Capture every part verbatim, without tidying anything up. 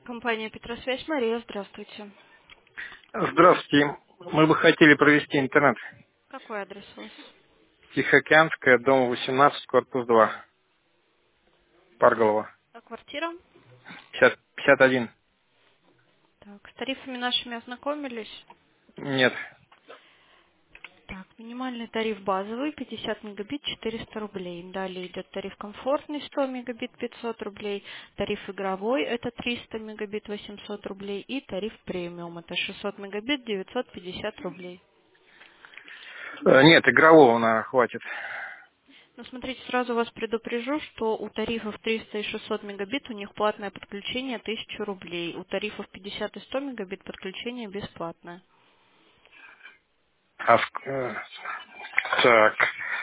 Компания Петросвязь, Мария, здравствуйте. Здравствуйте. Мы бы хотели провести интернет. Какой адрес у вас? Тихоокеанская, дом восемнадцать, корпус два. Парголова. А квартира? пятьдесят, пятьдесят один. Так, с тарифами нашими ознакомились. Нет. Так, минимальный тариф базовый, пятьдесят мегабит, четыреста рублей. Далее идет тариф комфортный, сто мегабит, пятьсот рублей. Тариф игровой, это триста мегабит, восемьсот рублей. И тариф премиум, это шестьсот мегабит, девятьсот пятьдесят рублей. Э, Нет, игрового на хватит. Но смотрите, сразу вас предупрежу, что у тарифов триста и шестьсот мегабит у них платное подключение тысяча рублей. У тарифов пятьдесят и сто мегабит подключение бесплатное. А, в- э, так.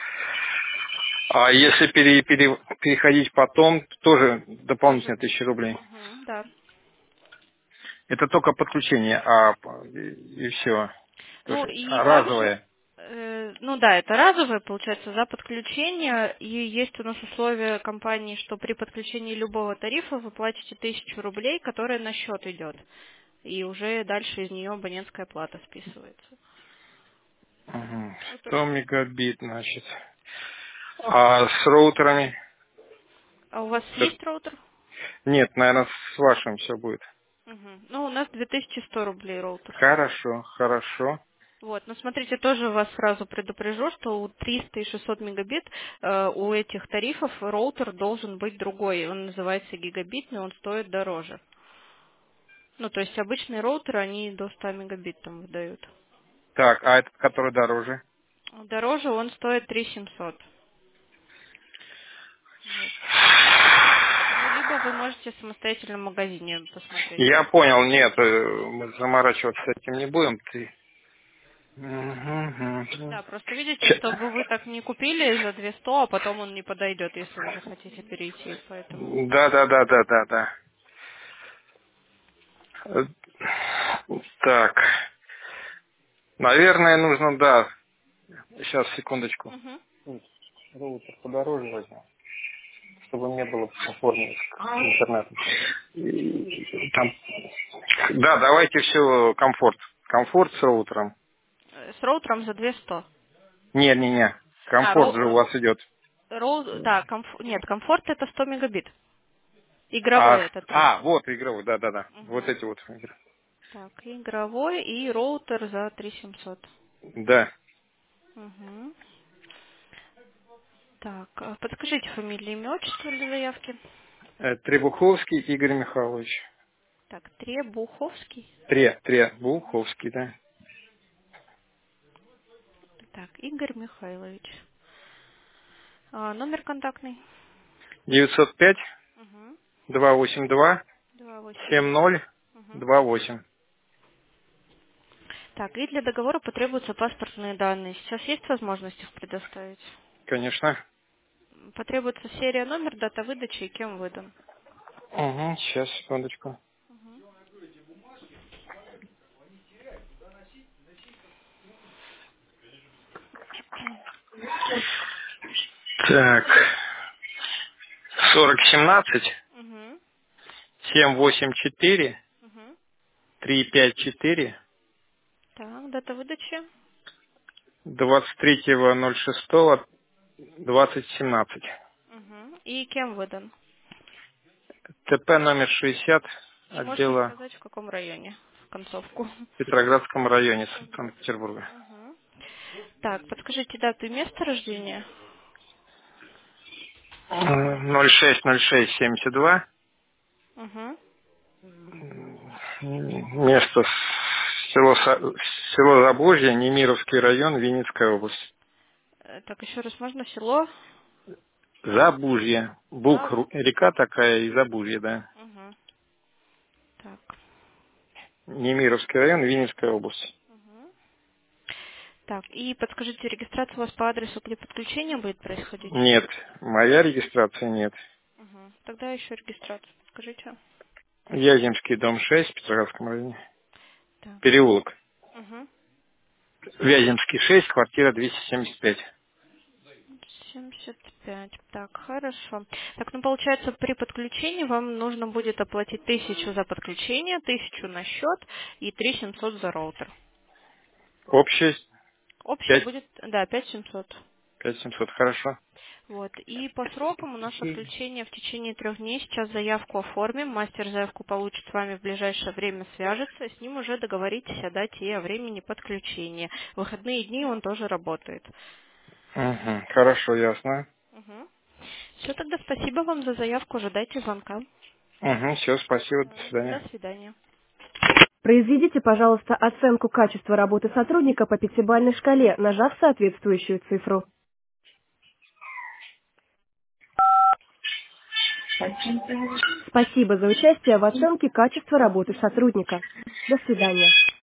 А если пере- пере- переходить потом, тоже Тоже. дополнительно тысяча рублей. Мгм, да. Это только подключение, а и, все. То Ну есть и а также, разовое. э, ну да, это разовое, получается, за подключение. И есть у нас условие компании, что при подключении любого тарифа вы платите тысячу рублей, которая на счет идет. И уже дальше из нее абонентская плата списывается. Мгм. Ну, то сто есть, мегабит, значит. А с роутерами? а у вас С- есть роутер? Нет, наверное, с вашим все будет. Мгм. Ну, у нас две тысячи сто рублей роутер. Хорошо, хорошо. Вот, но смотрите, тоже вас сразу предупрежу, что у триста и шестьсот мегабит э, у этих тарифов роутер должен быть другой. Он называется гигабитный, он стоит дороже. Ну, то есть обычные роутеры, они до ста мегабит там выдают. Так, а этот, который дороже? Дороже он стоит три тысячи семьсот. Вот. Ну, либо вы можете самостоятельно в магазине посмотреть. Я понял, нет, э, мы заморачиваться с этим не будем. Ты... Мгм. Да, просто видите, Ща- чтобы вы так не купили за двести, а потом он не подойдет, если вы захотите перейти. Поэтому Да, да, да, да, да, да. Э, Так, наверное, нужно, да. Сейчас, секундочку. Мгм. Роутер подороже возьмем, чтобы мне было комфортнее с интернетом. И там... Да, давайте все комфорт. Комфорт с роутером. Э, с роутером за двести. Не, не, не. А, Комфорт же у роу, вас идет. роу, да, комф, нет, комфорт это сто мегабит. Игровой А, это а, триста. вот игровой, да, да, да. Вот Мгм. эти вот игры. Так, игровой и роутер за три тысячи семьсот. Да. Мгм. Так, а подскажите фамилию, имя, отчество для заявки. Э, Требуховский Игорь Михайлович. Так, Требуховский. Тре, Требуховский, да. Так, Игорь Михайлович. А, номер контактный. девятьсот пять Угу. двести восемьдесят два два восемь семь два. ноль Угу. два восемь. Так, и для договора потребуются паспортные данные. Сейчас есть возможность их предоставить? Конечно. Потребуется серия, номер, дата выдачи и кем выдан. Угу, сейчас, секундочку. Так, сорок семнадцать Угу. семь восемь четыре Угу. три пять четыре Так, дата выдачи. двадцать третьего ноль шестого двадцать семнадцать. Угу. И кем выдан. ТП номер шестьдесят И можете отдела сказать, в каком районе, в концовку. в Петроградском районе Угу. Санкт-Петербурга. Угу. Так, подскажите дату и место рождения. ноль шесть ноль шесть семьдесят два. Угу. Место село, Са- село Забужье, Немировский район, Винницкая область. Э, Так, еще раз можно село? Забужье. За. Буг, ру- река такая и Забужье, да. Угу. Так. Немировский район, Винницкая область. Угу. Так, и подскажите, регистрация у вас по адресу, где подключение будет происходить? Нет, моя регистрация нет. Угу. Тогда еще регистрацию подскажите. Вяземский, дом шесть, в Петроградском районе. Так. Переулок. Угу. Вяземский шесть, квартира двести семьдесят пять. семьдесят пять. Так, хорошо. Так, ну получается, при подключении вам нужно будет оплатить тысячу за подключение, тысячу на счет и три семьсот за роутер. Общая Общее пять, будет, да, пять семьсот. пять семьсот, хорошо. Вот. И по срокам у нас подключение в течение трех дней. Сейчас заявку оформим. Мастер заявку получит с вами в ближайшее время, свяжется. С ним уже договоритесь о дате и о времени подключения. В выходные дни он тоже работает. Угу, хорошо, ясно. Угу. Все, тогда спасибо вам за заявку. Ожидайте звонка. Угу, все, спасибо, до М, свидания. До свидания. Произведите, пожалуйста, оценку качества работы сотрудника по пятибалльной шкале, нажав соответствующую цифру. Спасибо за участие в оценке качества работы сотрудника. До свидания.